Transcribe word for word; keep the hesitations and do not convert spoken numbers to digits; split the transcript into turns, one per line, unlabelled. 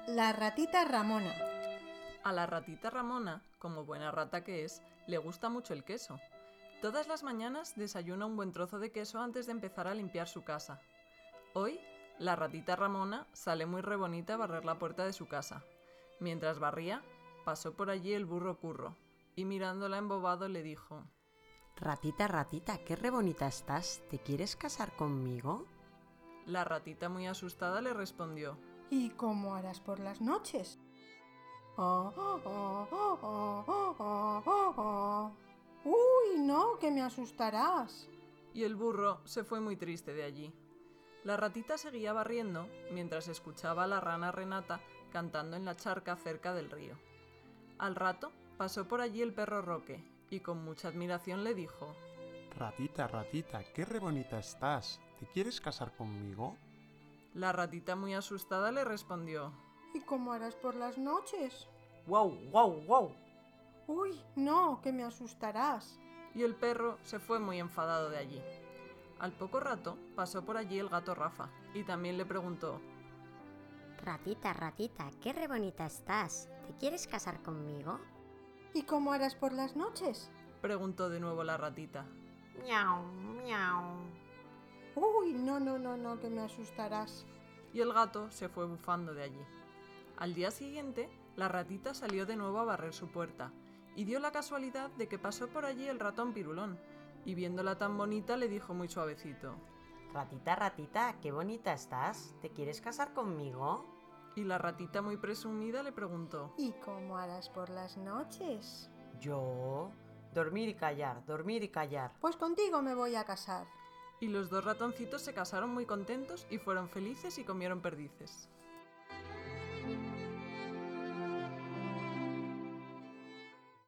La ratita Ramona.
A la ratita Ramona, como buena rata que es, le gusta mucho el queso. Todas las mañanas desayuna un buen trozo de queso antes de empezar a limpiar su casa. Hoy, la ratita Ramona sale muy rebonita a barrer la puerta de su casa. Mientras barría, pasó por allí el burro Curro, y mirándola embobado le dijo:
Ratita, ratita, qué re bonita estás. ¿Te quieres casar conmigo?
La ratita muy asustada le respondió:
¿Y cómo harás por las noches? Oh, oh, oh, oh, oh, oh, oh, oh. ¡Uy, no, que me asustarás!
Y el burro se fue muy triste de allí. La ratita seguía barriendo mientras escuchaba a la rana Renata cantando en la charca cerca del río. Al rato pasó por allí el perro Roque y con mucha admiración le dijo:
Ratita, ratita, qué re bonita estás. ¿Te quieres casar conmigo?
La ratita muy asustada le respondió:
¿Y cómo harás por las noches?
¡Guau, guau, guau!
¡Uy, no, que me asustarás!
Y el perro se fue muy enfadado de allí. Al poco rato pasó por allí el gato Rafa y también le preguntó:
Ratita, ratita, qué re bonita estás. ¿Te quieres casar conmigo?
¿Y cómo harás por las noches?
preguntó de nuevo la ratita.
Miau, miau.
¡Uy, no, no, no, no, que me asustarás!
Y el gato se fue bufando de allí. Al día siguiente, la ratita salió de nuevo a barrer su puerta y dio la casualidad de que pasó por allí el ratón Pirulón, y viéndola tan bonita le dijo muy suavecito:
Ratita, ratita, qué bonita estás. ¿Te quieres casar conmigo?
Y la ratita muy presumida le preguntó:
¿Y cómo harás por las noches?
Yo... Dormir y callar, dormir y callar.
Pues contigo me voy a casar.
Y los dos ratoncitos se casaron muy contentos y fueron felices y comieron perdices.